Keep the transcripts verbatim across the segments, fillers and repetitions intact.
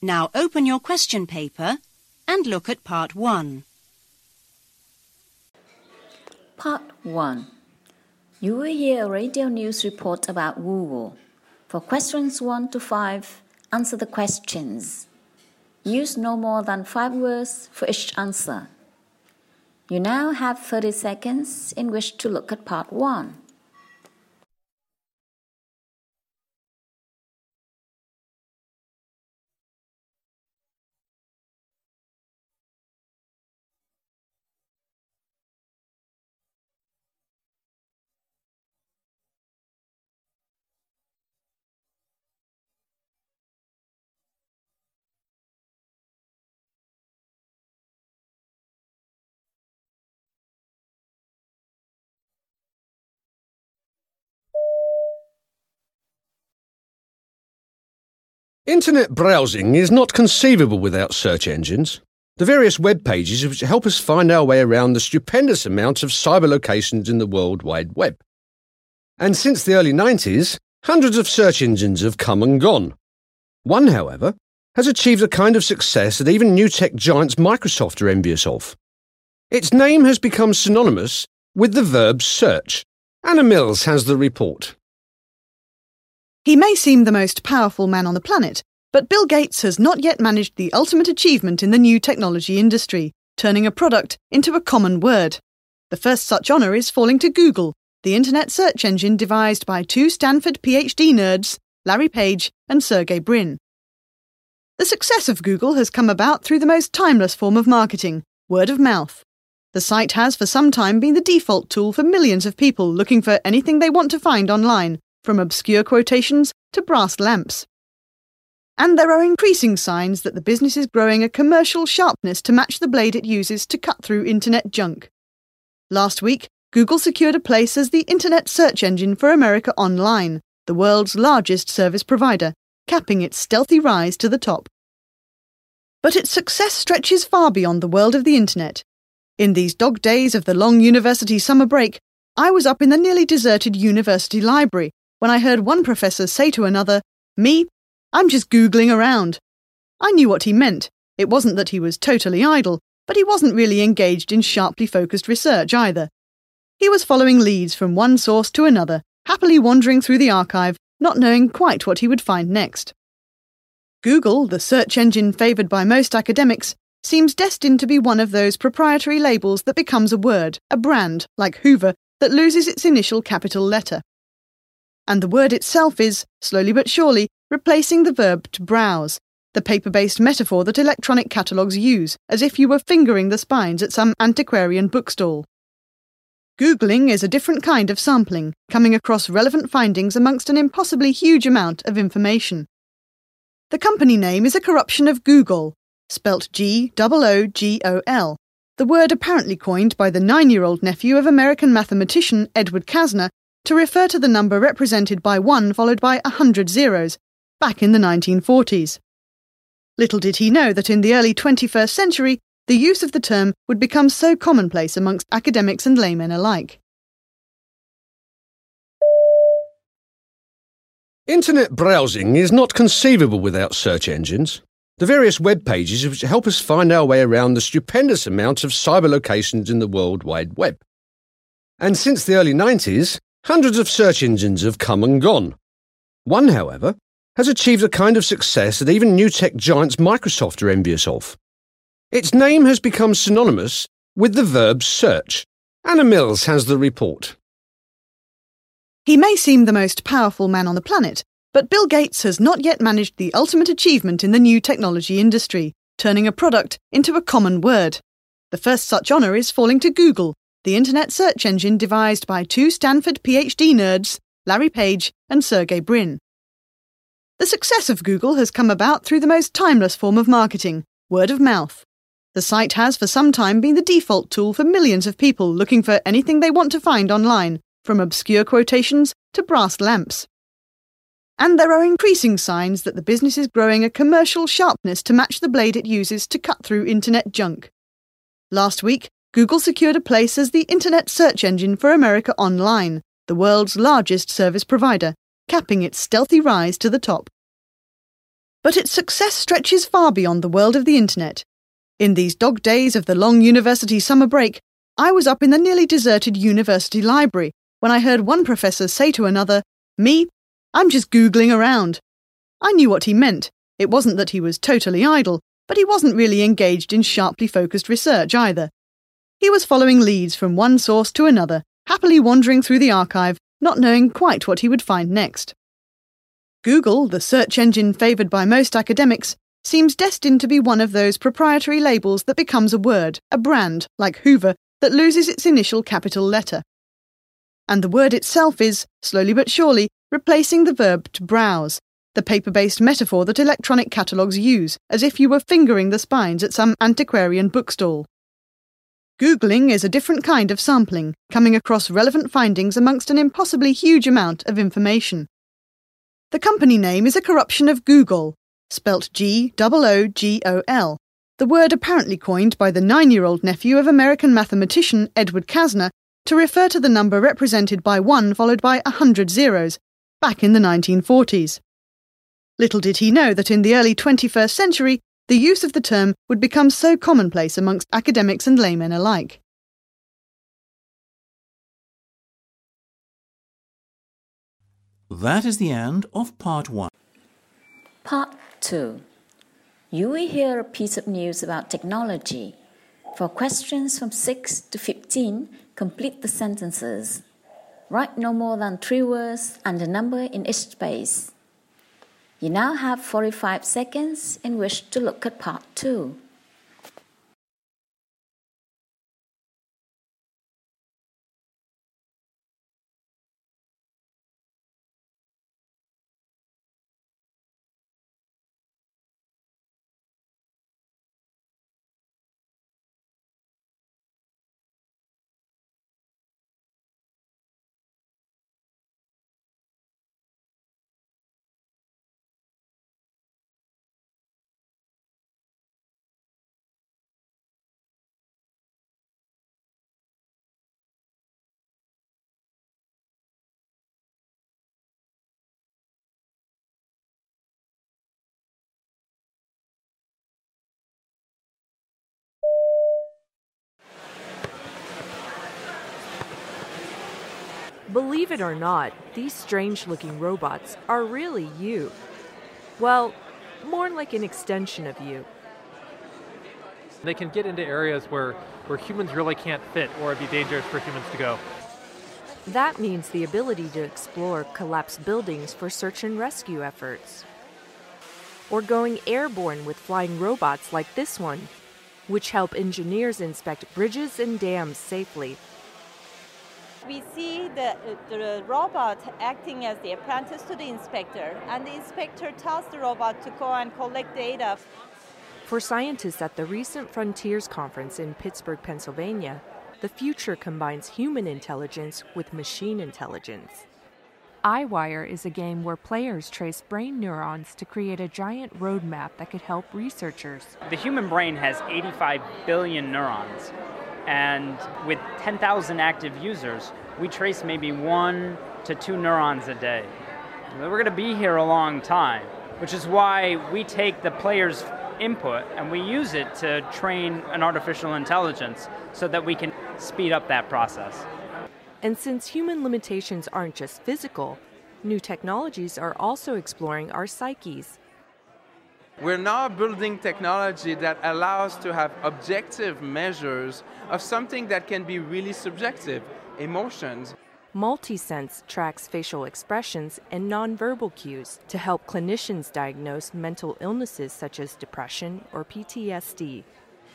Now open your question paper and look at part one. Part one. You will hear a radio news report about Google. For questions one to five, answer the questions. Use no more than five words for each answer. You now have thirty seconds in which to look at part one. Internet browsing is not conceivable without search engines, the various web pages which help us find our way around the stupendous amount of cyber locations in the World Wide Web. And since the early nineties, hundreds of search engines have come and gone. One, however, has achieved a kind of success that even new tech giants Microsoft are envious of. Its name has become synonymous with the verb search. Anna Mills has the report. He may seem the most powerful man on the planet, but Bill Gates has not yet managed the ultimate achievement in the new technology industry, turning a product into a common word. The first such honour is falling to Google, the internet search engine devised by two Stanford PhD nerds, Larry Page and Sergey Brin. The success of Google has come about through the most timeless form of marketing, word of mouth. The site has for some time been the default tool for millions of people looking for anything they want to find online, from obscure quotations to brass lamps. And there are increasing signs that the business is growing a commercial sharpness to match the blade it uses to cut through internet junk. Last week, Google secured a place as the internet search engine for America Online, the world's largest service provider, capping its stealthy rise to the top. But its success stretches far beyond the world of the internet. In these dog days of the long university summer break, I was up in the nearly deserted university library when I heard one professor say to another, "Me, I'm just Googling around." I knew what he meant. It wasn't that he was totally idle, but he wasn't really engaged in sharply focused research either. He was following leads from one source to another, happily wandering through the archive, not knowing quite what he would find next. Google, the search engine favoured by most academics, seems destined to be one of those proprietary labels that becomes a word, a brand, like Hoover, that loses its initial capital letter. And the word itself is, slowly but surely, replacing the verb to browse, the paper-based metaphor that electronic catalogues use, as if you were fingering the spines at some antiquarian bookstall. Googling is a different kind of sampling, coming across relevant findings amongst an impossibly huge amount of information. The company name is a corruption of Google, spelt G O O G O L, the word apparently coined by the nine-year-old nephew of American mathematician Edward Kasner to refer to the number represented by one followed by a hundred zeros, back in the nineteen forties. Little did he know that in the early twenty-first century, the use of the term would become so commonplace amongst academics and laymen alike. Internet browsing is not conceivable without search engines, the various web pages which help us find our way around the stupendous amount of cyber locations in the World Wide Web. And since the early nineties, hundreds of search engines have come and gone. One, however, has achieved a kind of success that even new tech giants Microsoft are envious of. Its name has become synonymous with the verb search. Anna Mills has the report. He may seem the most powerful man on the planet, but Bill Gates has not yet managed the ultimate achievement in the new technology industry, turning a product into a common word. The first such honour is falling to Google, the internet search engine devised by two Stanford PhD nerds, Larry Page and Sergey Brin. The success of Google has come about through the most timeless form of marketing, word of mouth. The site has for some time been the default tool for millions of people looking for anything they want to find online, from obscure quotations to brass lamps. And there are increasing signs that the business is growing a commercial sharpness to match the blade it uses to cut through internet junk. Last week, Google secured a place as the internet search engine for America Online, the world's largest service provider, capping its stealthy rise to the top. But its success stretches far beyond the world of the internet. In these dog days of the long university summer break, I was up in the nearly deserted university library when I heard one professor say to another, "Me? I'm just Googling around." I knew what he meant. It wasn't that he was totally idle, but he wasn't really engaged in sharply focused research either. He was following leads from one source to another, happily wandering through the archive, not knowing quite what he would find next. Google, the search engine favoured by most academics, seems destined to be one of those proprietary labels that becomes a word, a brand, like Hoover, that loses its initial capital letter. And the word itself is, slowly but surely, replacing the verb to browse, the paper-based metaphor that electronic catalogues use, as if you were fingering the spines at some antiquarian bookstall. Googling is a different kind of sampling, coming across relevant findings amongst an impossibly huge amount of information. The company name is a corruption of Google, spelt G O O G O L, the word apparently coined by the nine-year-old nephew of American mathematician Edward Kasner to refer to the number represented by one followed by a hundred zeros, back in the nineteen forties. Little did he know that in the early twenty-first century, the use of the term would become so commonplace amongst academics and laymen alike. That is the end of part one. Part two. You will hear a piece of news about technology. For questions from six to fifteen, complete the sentences. Write no more than three words and a number in each space. You now have forty-five seconds in which to look at part two. Believe it or not, these strange-looking robots are really you. Well, more like an extension of you. They can get into areas where, where humans really can't fit or it'd be dangerous for humans to go. That means the ability to explore collapsed buildings for search and rescue efforts. Or going airborne with flying robots like this one, which help engineers inspect bridges and dams safely. We see the, the robot acting as the apprentice to the inspector, and the inspector tells the robot to go and collect data. For scientists at the recent Frontiers Conference in Pittsburgh, Pennsylvania, the future combines human intelligence with machine intelligence. iWire is a game where players trace brain neurons to create a giant roadmap that could help researchers. The human brain has eighty-five billion neurons. And with ten thousand active users, we trace maybe one to two neurons a day. We're going to be here a long time, which is why we take the player's input and we use it to train an artificial intelligence so that we can speed up that process. And since human limitations aren't just physical, new technologies are also exploring our psyches. We're now building technology that allows to have objective measures of something that can be really subjective, emotions. Multisense tracks facial expressions and nonverbal cues to help clinicians diagnose mental illnesses such as depression or P T S D.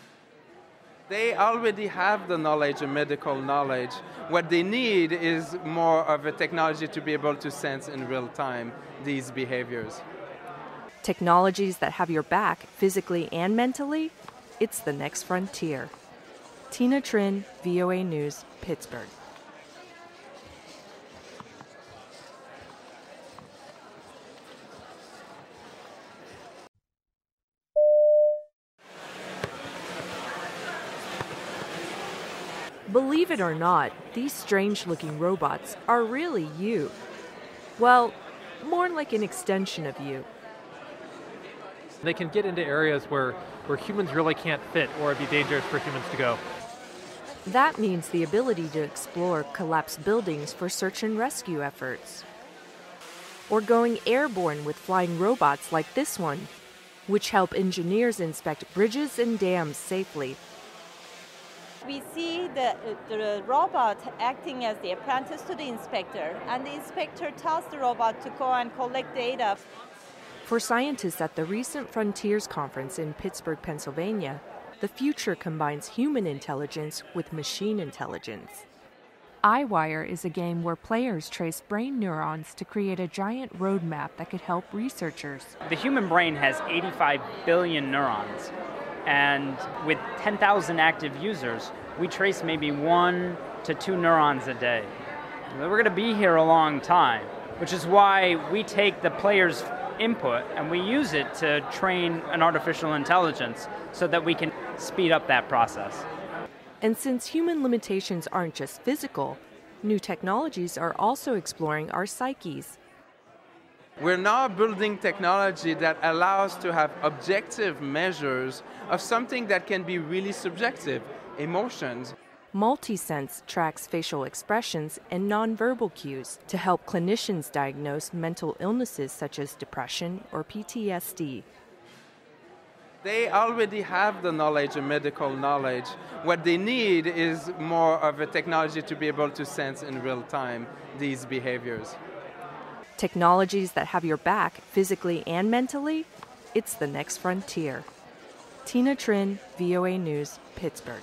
They already have the knowledge, the medical knowledge. What they need is more of a technology to be able to sense in real time these behaviors. Technologies that have your back physically and mentally, it's the next frontier. Tina Trin, V O A News, Pittsburgh. Believe it or not, these strange-looking robots are really you. Well, more like an extension of you. They can get into areas where, where humans really can't fit or it'd be dangerous for humans to go. That means the ability to explore collapsed buildings for search and rescue efforts. Or going airborne with flying robots like this one, which help engineers inspect bridges and dams safely. We see the, the robot acting as the apprentice to the inspector, and the inspector tells the robot to go and collect data. For scientists at the recent Frontiers Conference in Pittsburgh, Pennsylvania, the future combines human intelligence with machine intelligence. iWire is a game where players trace brain neurons to create a giant roadmap that could help researchers. The human brain has eighty-five billion neurons, and with ten thousand active users, we trace maybe one to two neurons a day. We're going to be here a long time, which is why we take the players' input and we use it to train an artificial intelligence so that we can speed up that process. And since human limitations aren't just physical, new technologies are also exploring our psyches. We're now building technology that allows to have objective measures of something that can be really subjective, emotions. Multisense tracks facial expressions and nonverbal cues to help clinicians diagnose mental illnesses such as depression or P T S D. They already have the knowledge, the medical knowledge. What they need is more of a technology to be able to sense in real time these behaviors. Technologies that have your back physically and mentally, it's the next frontier. Tina Trin, V O A News, Pittsburgh.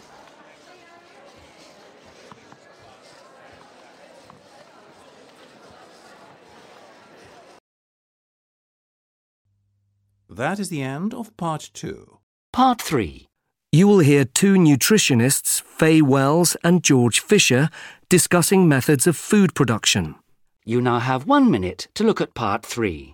That is the end of part two. Part three. You will hear two nutritionists, Faye Wells and George Fisher, discussing methods of food production. You now have one minute to look at part three.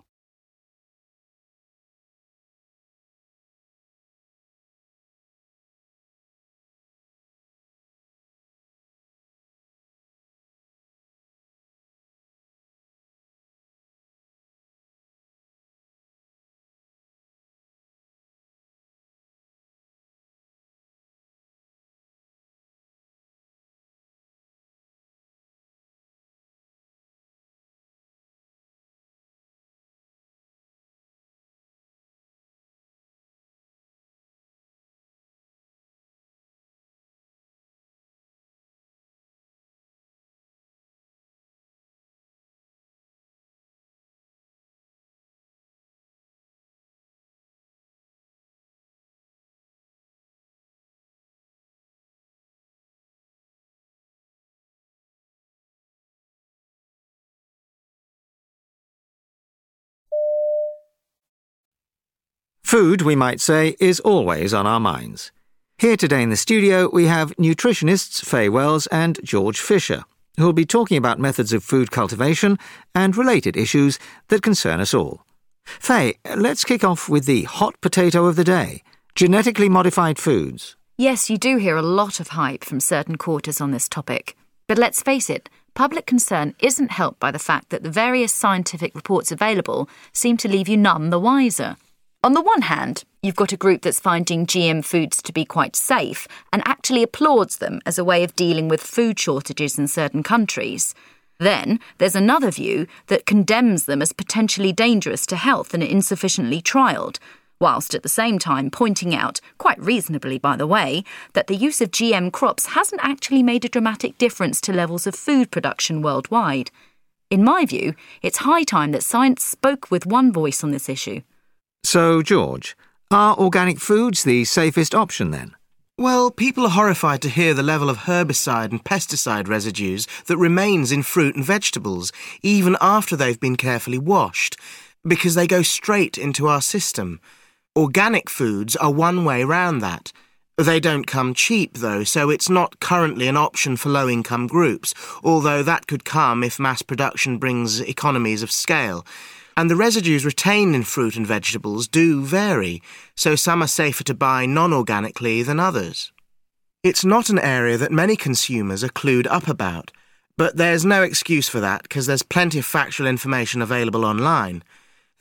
Food, we might say, is always on our minds. Here today in the studio we have nutritionists Faye Wells and George Fisher, who will be talking about methods of food cultivation and related issues that concern us all. Faye, let's kick off with the hot potato of the day, genetically modified foods. Yes, you do hear a lot of hype from certain quarters on this topic. But let's face it, public concern isn't helped by the fact that the various scientific reports available seem to leave you none the wiser. On the one hand, you've got a group that's finding G M foods to be quite safe and actually applauds them as a way of dealing with food shortages in certain countries. Then there's another view that condemns them as potentially dangerous to health and insufficiently trialled, whilst at the same time pointing out, quite reasonably by the way, that the use of G M crops hasn't actually made a dramatic difference to levels of food production worldwide. In my view, it's high time that science spoke with one voice on this issue. So, George, are organic foods the safest option then? Well, people are horrified to hear the level of herbicide and pesticide residues that remains in fruit and vegetables, even after they've been carefully washed, because they go straight into our system. Organic foods are one way round that. They don't come cheap, though, so it's not currently an option for low-income groups, although that could come if mass production brings economies of scale. And the residues retained in fruit and vegetables do vary, so some are safer to buy non-organically than others. It's not an area that many consumers are clued up about, but there's no excuse for that because there's plenty of factual information available online.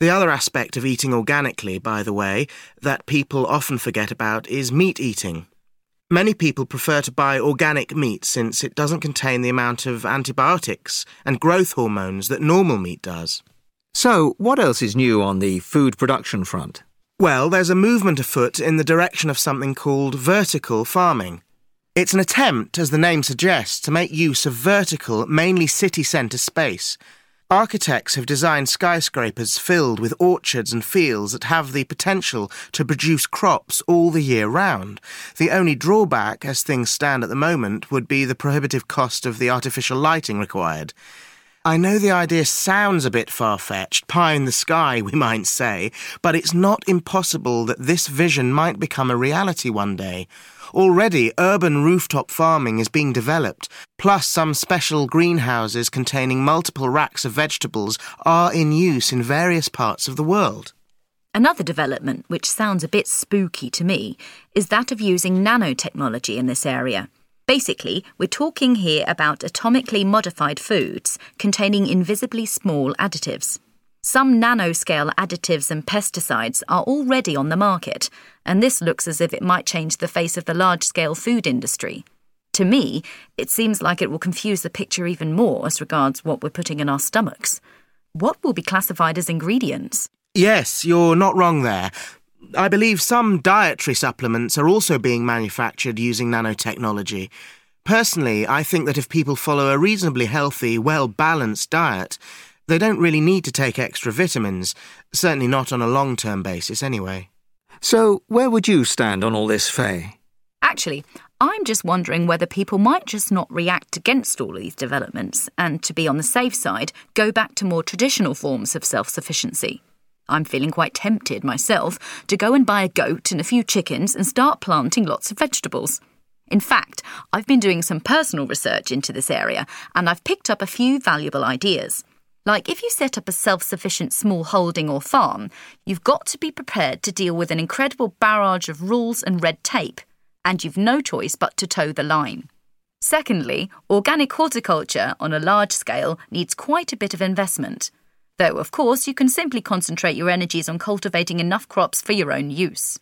The other aspect of eating organically, by the way, that people often forget about is meat eating. Many people prefer to buy organic meat since it doesn't contain the amount of antibiotics and growth hormones that normal meat does. So, what else is new on the food production front? Well, there's a movement afoot in the direction of something called vertical farming. It's an attempt, as the name suggests, to make use of vertical, mainly city centre space. Architects have designed skyscrapers filled with orchards and fields that have the potential to produce crops all the year round. The only drawback, as things stand at the moment, would be the prohibitive cost of the artificial lighting required. I know the idea sounds a bit far-fetched, pie in the sky, we might say, but it's not impossible that this vision might become a reality one day. Already, urban rooftop farming is being developed, plus some special greenhouses containing multiple racks of vegetables are in use in various parts of the world. Another development, which sounds a bit spooky to me, is that of using nanotechnology in this area. Basically, we're talking here about atomically modified foods containing invisibly small additives. Some nanoscale additives and pesticides are already on the market, and this looks as if it might change the face of the large-scale food industry. To me, it seems like it will confuse the picture even more as regards what we're putting in our stomachs. What will be classified as ingredients? Yes, you're not wrong there. I believe some dietary supplements are also being manufactured using nanotechnology. Personally, I think that if people follow a reasonably healthy, well-balanced diet, they don't really need to take extra vitamins, certainly not on a long-term basis anyway. So, where would you stand on all this, Faye? Actually, I'm just wondering whether people might just not react against all these developments and, to be on the safe side, go back to more traditional forms of self-sufficiency. I'm feeling quite tempted myself to go and buy a goat and a few chickens and start planting lots of vegetables. In fact, I've been doing some personal research into this area and I've picked up a few valuable ideas. Like, if you set up a self-sufficient small holding or farm, you've got to be prepared to deal with an incredible barrage of rules and red tape, and you've no choice but to toe the line. Secondly, organic horticulture on a large scale needs quite a bit of investment, though, of course, you can simply concentrate your energies on cultivating enough crops for your own use.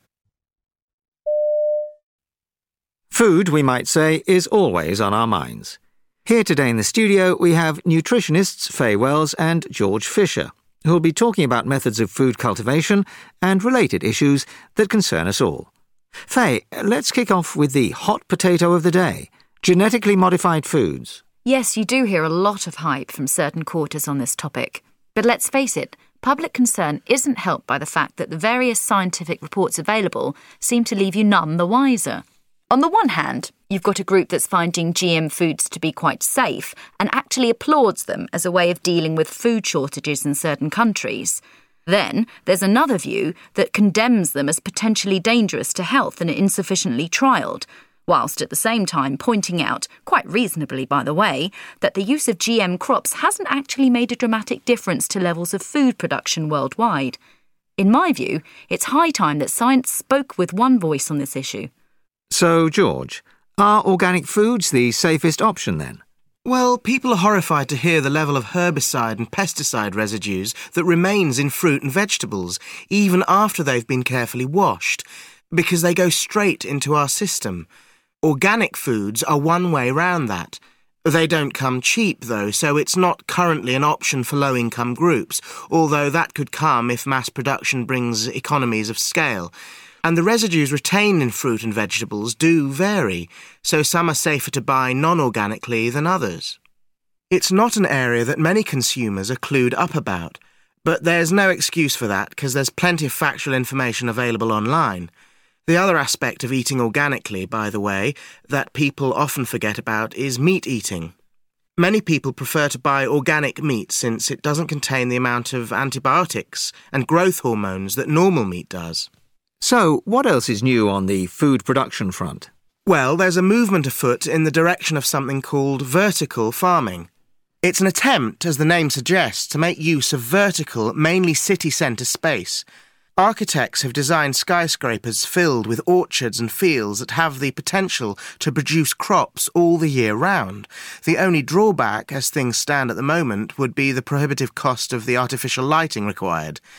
Food, we might say, is always on our minds. Here today in the studio, we have nutritionists Faye Wells and George Fisher, who will be talking about methods of food cultivation and related issues that concern us all. Faye, let's kick off with the hot potato of the day, genetically modified foods. Yes, you do hear a lot of hype from certain quarters on this topic. But let's face it, public concern isn't helped by the fact that the various scientific reports available seem to leave you none the wiser. On the one hand, you've got a group that's finding G M foods to be quite safe and actually applauds them as a way of dealing with food shortages in certain countries. Then there's another view that condemns them as potentially dangerous to health and insufficiently trialled, whilst at the same time pointing out, quite reasonably by the way, that the use of G M crops hasn't actually made a dramatic difference to levels of food production worldwide. In my view, it's high time that science spoke with one voice on this issue. So, George, are organic foods the safest option then? Well, people are horrified to hear the level of herbicide and pesticide residues that remains in fruit and vegetables, even after they've been carefully washed, because they go straight into our system. Organic foods are one way round that. They don't come cheap, though, so it's not currently an option for low-income groups, although that could come if mass production brings economies of scale. And the residues retained in fruit and vegetables do vary, so some are safer to buy non-organically than others. It's not an area that many consumers are clued up about, but there's no excuse for that because there's plenty of factual information available online. The other aspect of eating organically, by the way, that people often forget about is meat eating. Many people prefer to buy organic meat since it doesn't contain the amount of antibiotics and growth hormones that normal meat does. So, what else is new on the food production front? Well, there's a movement afoot in the direction of something called vertical farming. It's an attempt, as the name suggests, to make use of vertical, mainly city centre space. Architects have designed skyscrapers filled with orchards and fields that have the potential to produce crops all the year round. The only drawback, as things stand at the moment, would be the prohibitive cost of the artificial lighting required.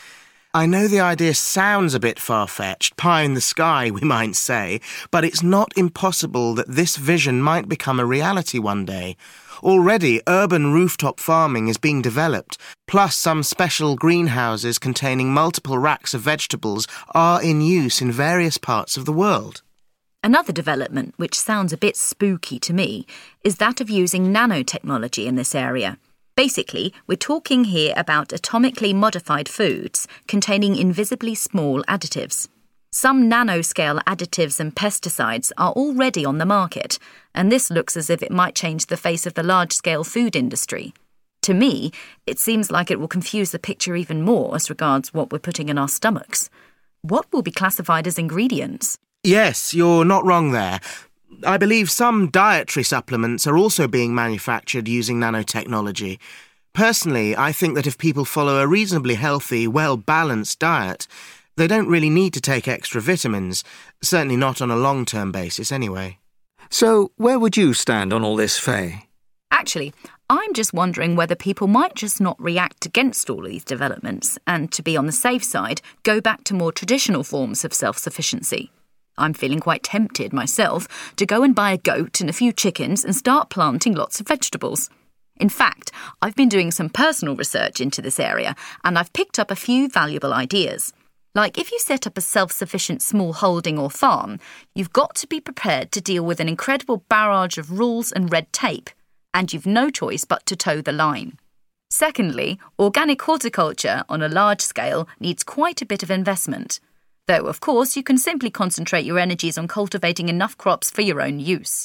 I know the idea sounds a bit far-fetched, pie in the sky, we might say, but it's not impossible that this vision might become a reality one day. Already, urban rooftop farming is being developed, plus some special greenhouses containing multiple racks of vegetables are in use in various parts of the world. Another development, which sounds a bit spooky to me, is that of using nanotechnology in this area. Basically, we're talking here about atomically modified foods containing invisibly small additives. Some nanoscale additives and pesticides are already on the market, and this looks as if it might change the face of the large-scale food industry. To me, it seems like it will confuse the picture even more as regards what we're putting in our stomachs. What will be classified as ingredients? Yes, you're not wrong there. I believe some dietary supplements are also being manufactured using nanotechnology. Personally, I think that if people follow a reasonably healthy, well-balanced diet, they don't really need to take extra vitamins, certainly not on a long-term basis anyway. So, where would you stand on all this, Faye? Actually, I'm just wondering whether people might just not react against all these developments and, to be on the safe side, go back to more traditional forms of self-sufficiency. I'm feeling quite tempted myself to go and buy a goat and a few chickens and start planting lots of vegetables. In fact, I've been doing some personal research into this area and I've picked up a few valuable ideas. Like, if you set up a self-sufficient small holding or farm, you've got to be prepared to deal with an incredible barrage of rules and red tape, and you've no choice but to toe the line. Secondly, organic horticulture on a large scale needs quite a bit of investment, though, of course, you can simply concentrate your energies on cultivating enough crops for your own use.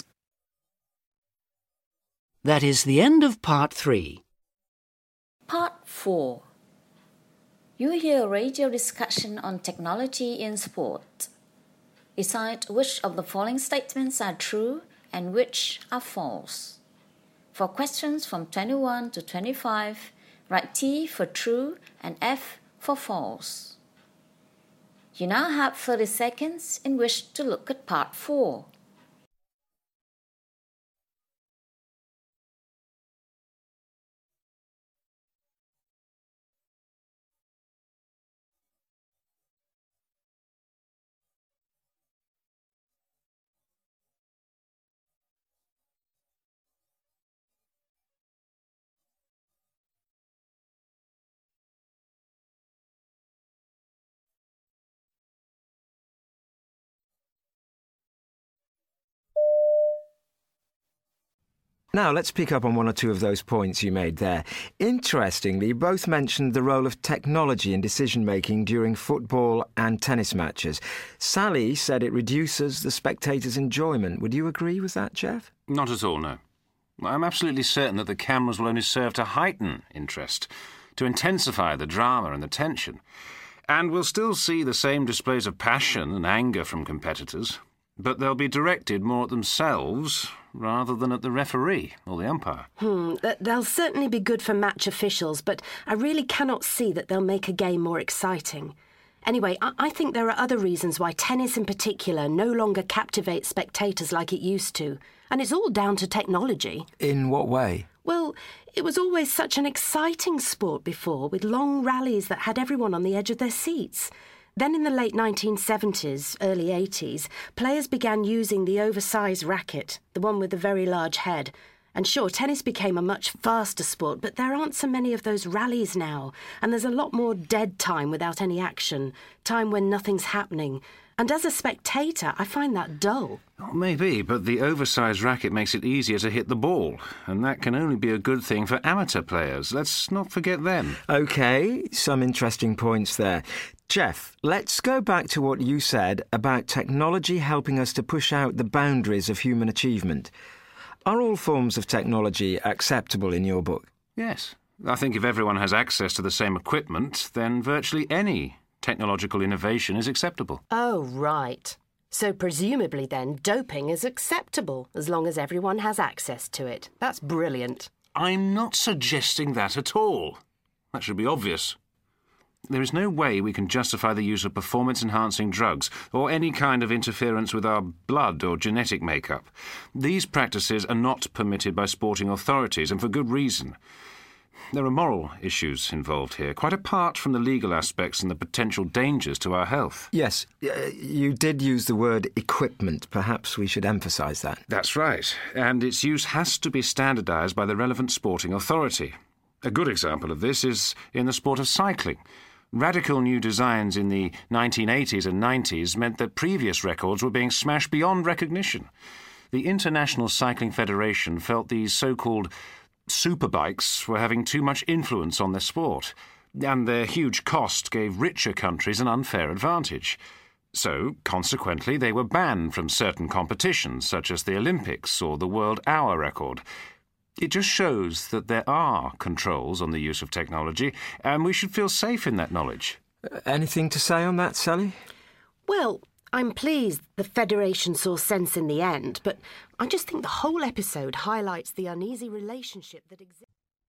That is the end of part three. Part four. You hear a radio discussion on technology in sport. Decide which of the following statements are true and which are false. For questions from twenty-one to twenty-five, write T for true and F for false. You now have thirty seconds in which to look at part four. Now, let's pick up on one or two of those points you made there. Interestingly, you both mentioned the role of technology in decision-making during football and tennis matches. Sally said it reduces the spectators' enjoyment. Would you agree with that, Jeff? Not at all, no. I'm absolutely certain that the cameras will only serve to heighten interest, to intensify the drama and the tension. And we'll still see the same displays of passion and anger from competitors, but they'll be directed more at themselves rather than at the referee or the umpire. Hmm, they'll certainly be good for match officials, but I really cannot see that they'll make a game more exciting. Anyway, I, I think there are other reasons why tennis in particular no longer captivates spectators like it used to, and it's all down to technology. In what way? Well, it was always such an exciting sport before, with long rallies that had everyone on the edge of their seats. Then in the late nineteen seventies, early eighties, players began using the oversized racket, the one with the very large head. And sure, tennis became a much faster sport, but there aren't so many of those rallies now, and there's a lot more dead time without any action, time when nothing's happening. And as a spectator, I find that dull. Well, maybe, but the oversized racket makes it easier to hit the ball, and that can only be a good thing for amateur players. Let's not forget them. OK, some interesting points there. Jeff, let's go back to what you said about technology helping us to push out the boundaries of human achievement. Are all forms of technology acceptable in your book? Yes. I think if everyone has access to the same equipment, then virtually any technological innovation is acceptable. Oh, right. So presumably then, doping is acceptable as long as everyone has access to it. That's brilliant. I'm not suggesting that at all. That should be obvious. There is no way we can justify the use of performance-enhancing drugs or any kind of interference with our blood or genetic makeup. These practices are not permitted by sporting authorities, and for good reason. There are moral issues involved here, quite apart from the legal aspects and the potential dangers to our health. Yes, uh, you did use the word equipment. Perhaps we should emphasise that. That's right, and its use has to be standardised by the relevant sporting authority. A good example of this is in the sport of cycling. Radical new designs in the nineteen eighties and nineties meant that previous records were being smashed beyond recognition. The International Cycling Federation felt these so-called superbikes were having too much influence on their sport, and their huge cost gave richer countries an unfair advantage. So, consequently, they were banned from certain competitions, such as the Olympics or the World Hour Record. It just shows that there are controls on the use of technology, and we should feel safe in that knowledge. Uh, anything to say on that, Sally? Well, I'm pleased the Federation saw sense in the end, but I just think the whole episode highlights the uneasy relationship that exists.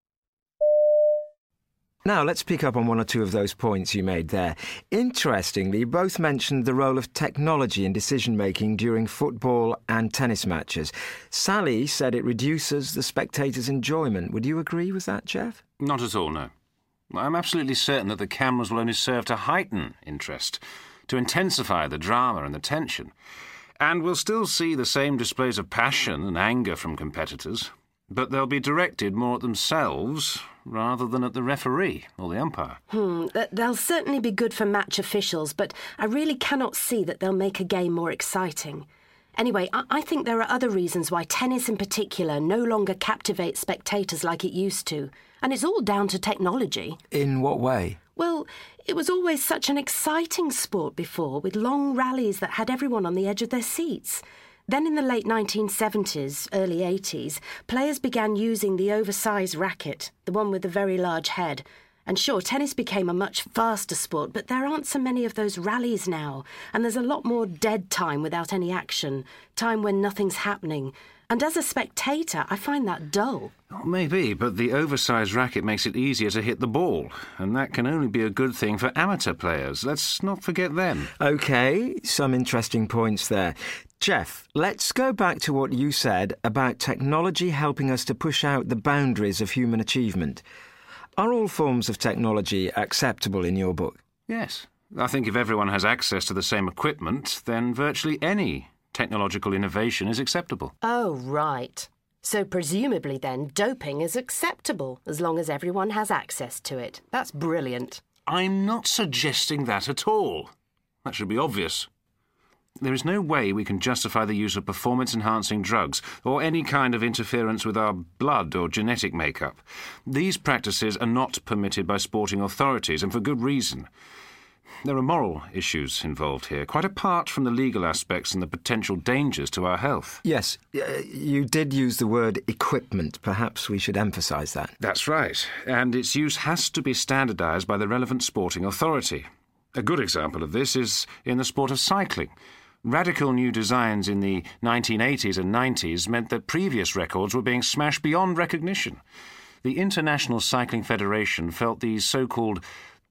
Now, let's pick up on one or two of those points you made there. Interestingly, you both mentioned the role of technology in decision-making during football and tennis matches. Sally said it reduces the spectators' enjoyment. Would you agree with that, Jeff? Not at all, no. I'm absolutely certain that the cameras will only serve to heighten interest, to intensify the drama and the tension. And we'll still see the same displays of passion and anger from competitors, but they'll be directed more at themselves rather than at the referee or the umpire. Hmm, they'll certainly be good for match officials, but I really cannot see that they'll make a game more exciting. Anyway, I, I think there are other reasons why tennis in particular no longer captivates spectators like it used to, and it's all down to technology. In what way? Well, it was always such an exciting sport before, with long rallies that had everyone on the edge of their seats. Then in the late nineteen seventies, early eighties, players began using the oversized racket, the one with the very large head. And sure, tennis became a much faster sport, but there aren't so many of those rallies now, and there's a lot more dead time without any action, time when nothing's happening. And as a spectator, I find that dull. Well, maybe, but the oversized racket makes it easier to hit the ball, and that can only be a good thing for amateur players. Let's not forget them. OK, some interesting points there. Jeff, let's go back to what you said about technology helping us to push out the boundaries of human achievement. Are all forms of technology acceptable in your book? Yes. I think if everyone has access to the same equipment, then virtually any technological innovation is acceptable. Oh, right. So presumably then, doping is acceptable as long as everyone has access to it. That's brilliant. I'm not suggesting that at all. That should be obvious. There is no way we can justify the use of performance-enhancing drugs or any kind of interference with our blood or genetic makeup. These practices are not permitted by sporting authorities, and for good reason. There are moral issues involved here, quite apart from the legal aspects and the potential dangers to our health. Yes, uh, you did use the word equipment. Perhaps we should emphasise that. That's right, and its use has to be standardised by the relevant sporting authority. A good example of this is in the sport of cycling. Radical new designs in the nineteen eighties and nineties meant that previous records were being smashed beyond recognition. The International Cycling Federation felt these so-called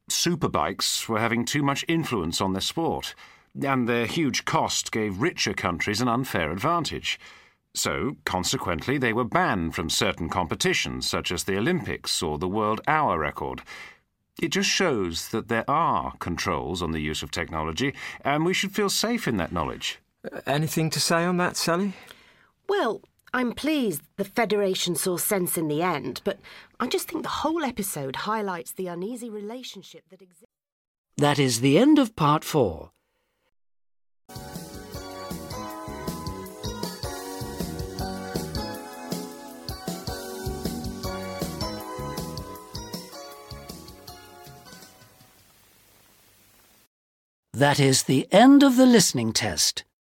superbikes were having too much influence on their sport, and their huge cost gave richer countries an unfair advantage. So, consequently, they were banned from certain competitions, such as the Olympics or the World Hour Record. It just shows that there are controls on the use of technology, and we should feel safe in that knowledge. Uh, anything to say on that, Sally? Well, I'm pleased the Federation saw sense in the end, but I just think the whole episode highlights the uneasy relationship that exists. That is the end of part four. That is the end of the listening test.